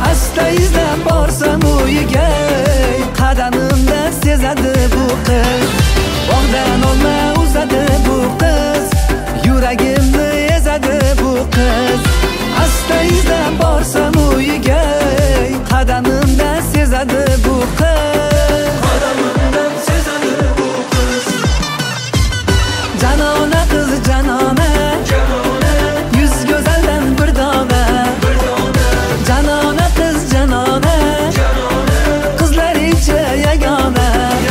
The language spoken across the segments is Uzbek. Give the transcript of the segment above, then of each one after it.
Asta izlab borsam uyiga, qadamimda sezadi bu qiz. Bog'dan olma uzadi bu qiz, yuragimni ezadi bu qiz. Asta izlab borsam uyiga, qadamimda sezadi bu qiz. Qadamimdan sezadi bu qiz. Janona qiz janona, yuz go'zaldan bir dona. Janona qiz janona, qizlar ichi yagona.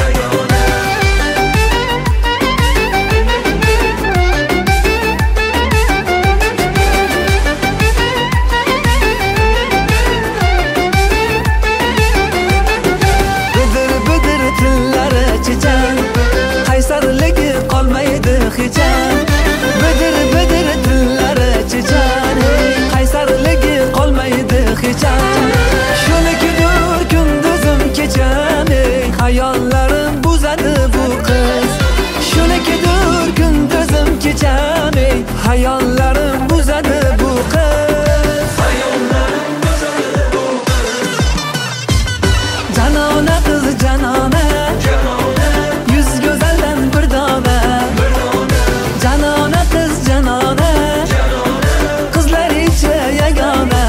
Bidir tillari chechan, qaysarligi qolmaydi hechan. Bidir tillari chechan, qaysarligi qolmaydi hechan. Shunikidur kunduzim kecham, hayollarim buzadi bu qiz. Shunikidur kunduzim kecham, hayollarim buzadi bu qiz. Hayollarim buzadi bu qiz. Janona qiz janona, yuz go'zaldan bir dona. Janona qiz janona, qizlar ichi yagona.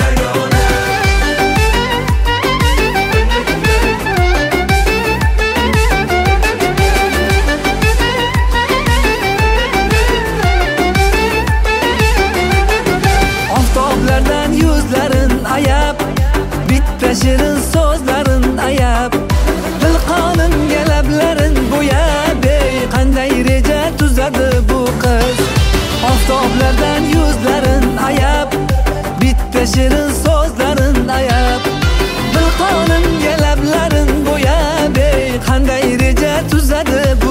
Oftoblardan yuzlarin ayab, bitta shirin so'zlarin ayab, dilqonimga lablarin bo'yab, qanday reja tuzadi bu qiz. Oftoblardan yuzlarin ayab, bitta shirin so'zlarin ayab, dilqonimga lablarin bo'yab, qanday reja tuzadi